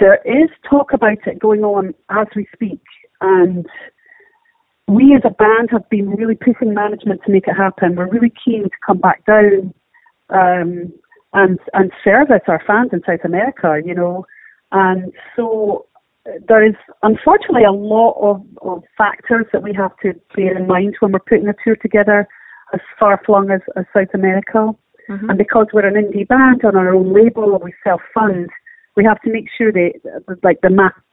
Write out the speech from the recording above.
there is talk about it going on as we speak, and we as a band have been really pushing management to make it happen. We're really keen to come back down and service our fans in South America, you know. And so there is unfortunately a lot of factors that we have to bear in mind when we're putting a tour together as far-flung as South America. Mm-hmm. And because we're an indie band on our own label and we self-fund, we have to make sure that like the